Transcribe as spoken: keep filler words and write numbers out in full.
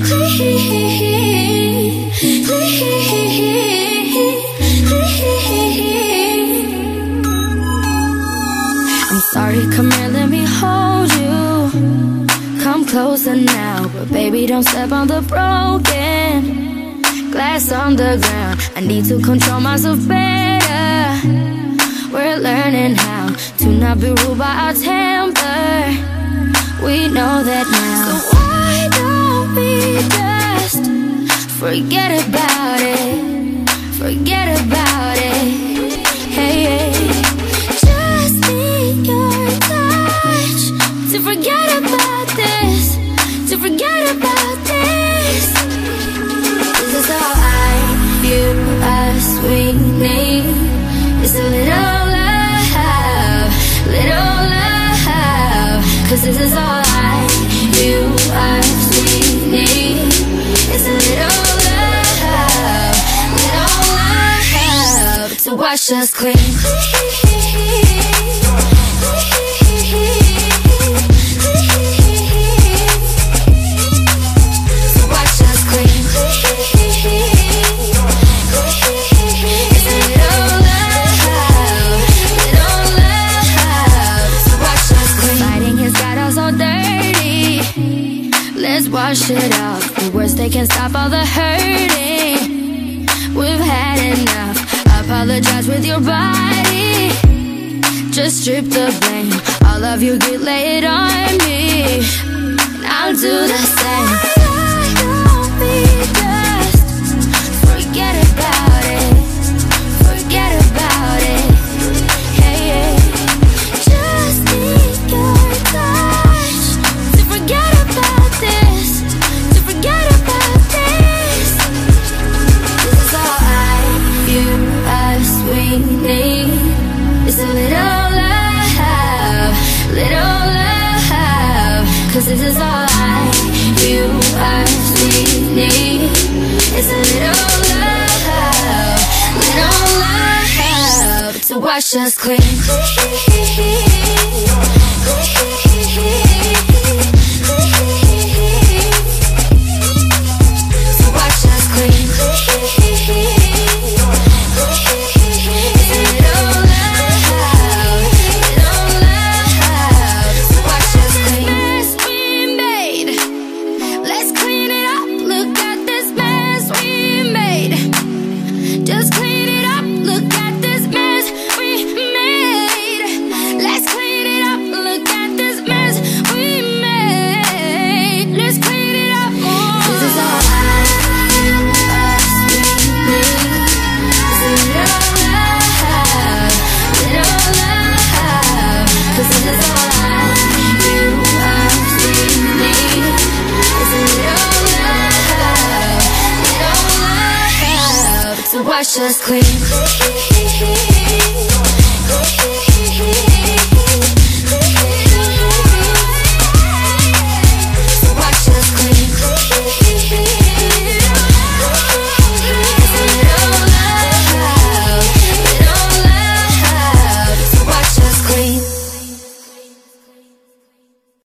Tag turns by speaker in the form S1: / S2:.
S1: I'm sorry, come here, let me hold you. Come closer now, but baby, don't step on the broken glass on the ground. I need to control myself better. We're learning how to not be ruled by our temper. We know that now. So why don't we just forget about it? Forget about it. Hey, hey. Just need your touch to forget about this. To forget about this. This is all I, you, us, we need. It's a little love, little love. Cause this is all I, you, us, we need. It's a little love, little love to wash us clean. Wash it out. The words, they can stop all the hurting. We've had enough. Apologize with your body. Just strip the blame. All of your guilt, lay it on me, and I'll do the same. Why don't we just forget about it? Forget about it. Hey, hey. Just need your touch to forget about this. Forget about this. This is all I, you, us, we need. It's a little love, little love. Cause this is all I, you, us, we need. It's a little love, little love to wash us clean. Wash us clean.